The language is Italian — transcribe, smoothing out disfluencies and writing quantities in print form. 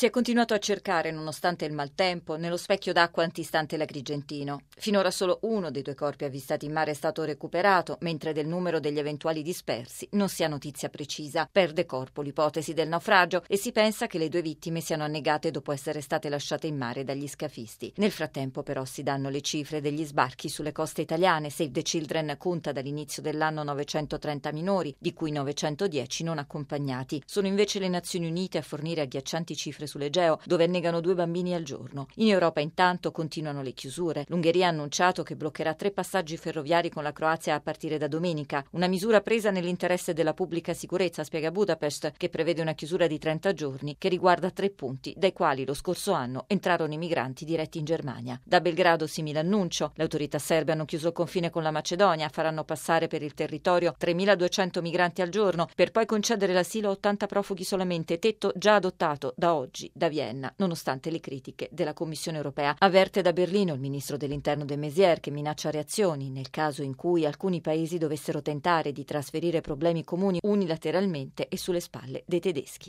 Si è continuato a cercare, nonostante il maltempo, nello specchio d'acqua antistante l'Agrigentino. Finora solo uno dei 2 corpi avvistati in mare è stato recuperato, mentre del numero degli eventuali dispersi non si ha notizia precisa. Perde corpo l'ipotesi del naufragio e si pensa che le 2 vittime siano annegate dopo essere state lasciate in mare dagli scafisti. Nel frattempo però si danno le cifre degli sbarchi sulle coste italiane. Save the Children conta dall'inizio dell'anno 930 minori, di cui 910 non accompagnati. Sono invece le Nazioni Unite a fornire agghiaccianti cifre sull'Egeo, dove annegano 2 bambini al giorno. In Europa intanto continuano le chiusure. L'Ungheria ha annunciato che bloccherà 3 passaggi ferroviari con la Croazia a partire da domenica, una misura presa nell'interesse della pubblica sicurezza, spiega Budapest, che prevede una chiusura di 30 giorni che riguarda 3 punti, dai quali lo scorso anno entrarono i migranti diretti in Germania. Da Belgrado simile annuncio. Le autorità serbe hanno chiuso il confine con la Macedonia, faranno passare per il territorio 3.200 migranti al giorno, per poi concedere l'asilo a 80 profughi solamente, tetto già adottato da oggi da Vienna, nonostante le critiche della Commissione europea. Avverte da Berlino il ministro dell'interno de Maizière, che minaccia reazioni nel caso in cui alcuni paesi dovessero tentare di trasferire problemi comuni unilateralmente e sulle spalle dei tedeschi.